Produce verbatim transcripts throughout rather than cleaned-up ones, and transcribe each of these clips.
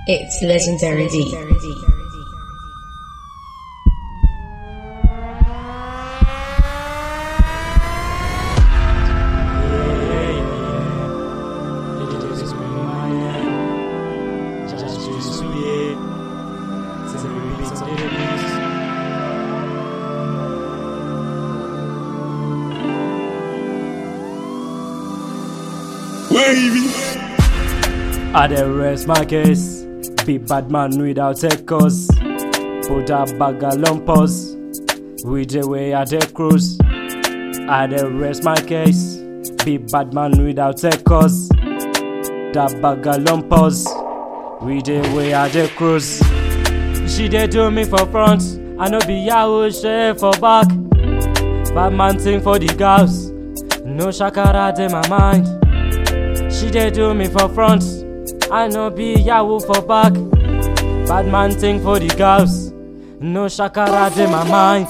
It's legendary beat. I dey rest my case, be bad man without a cause. Put a bag of lumpers, with the way I dey cruise. I dey rest my case, be bad man without a cause. That bag of lumpers, with the way I dey cruise. She dey do me for front, I no be yahoo share for back. Bad man thing for the girls, no shakara in my mind. She dey do me for front, I no be yahoo for back. Bad man thing for the girls, no shakara in my mind.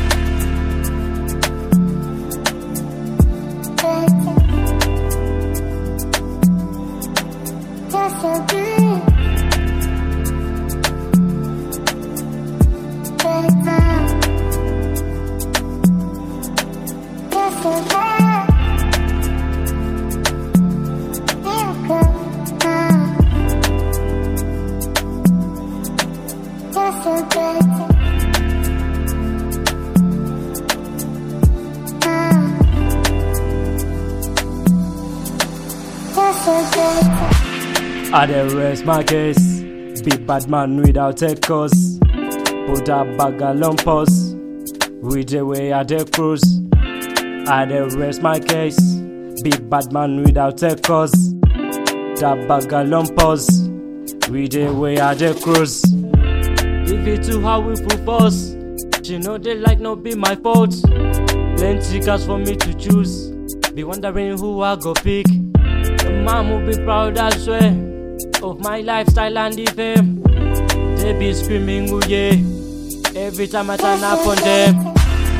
I dey rest my case, be bad man without a cause. Put a bag of lumpers, with the way I dey cruise. I dey rest my case, be bad man without a cause. That bag of lumpers, with the way I dey cruise. If it too hard we full force, she know they like no be my fault. Plenty cars for me to choose, be wondering who I go pick. The man will be proud I swear of my lifestyle and the fame. They be screaming ooh yeah every time I turn up on them.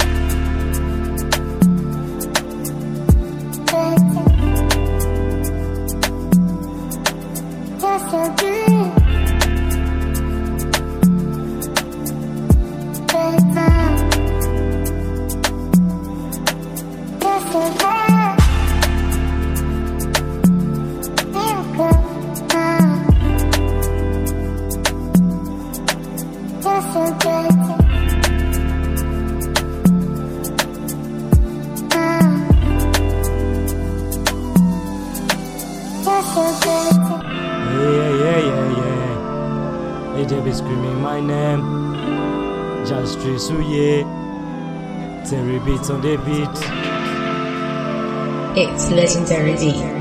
Yeah, yeah, yeah, yeah. They just be screaming my name. Just stress, ooh yeah. Terry beats on the beat. It's legendary beat.